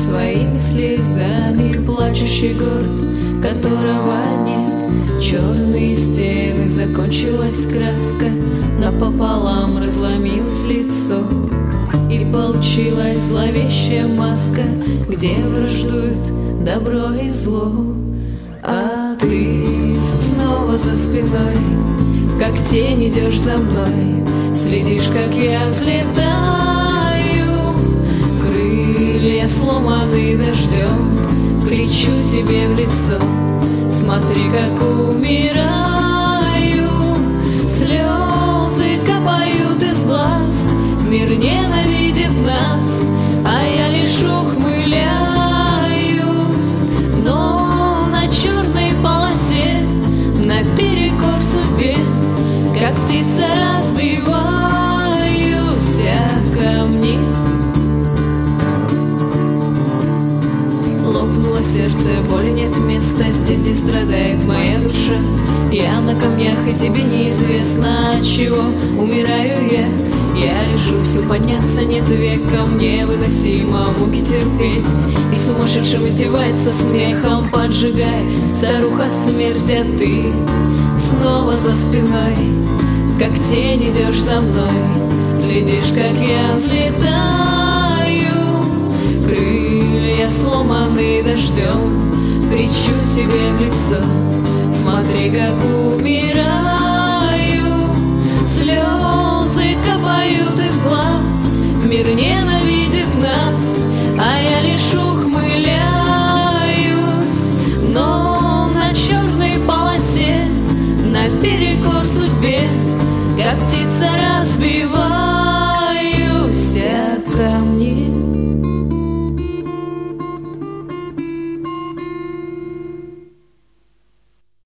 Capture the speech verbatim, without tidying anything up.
своими слезами плачущий город, которого нет. Черные стены, закончилась краска, напополам разломилось лицо, и получилась зловещая маска, где враждуют добро и зло. А ты снова за спиной, как тень идешь за мной, следишь, как я взлетаю. Крылья сломаны дождем, кричу тебе в лицо: смотри, как умираю. Слезы капают из глаз, мир ненавидит нас, а я лишь ухмыляюсь. Но на черной полосе, наперекор судьбе, как птица разбиваюсь о камни. Лопнуло сердце, боли нет места здесь, где страдает моя душа. Я на камнях, и тебе неизвестно, от чего умираю я. Я решу сил подняться, нет века, мне выносимо муки терпеть. И сумасшедшим издевается смехом, поджигая старуха смерть. А ты снова за спиной, как тень идешь за мной, следишь, как я взлетаю. Крылья сломаны дождем, кричу тебе в лицо: смотри, как умираю. Слезы капают из глаз, мир ненавидит нас, а я лишь ухмыляюсь. Но на черной полосе, наперекор судьбе, как птица разбиваюсь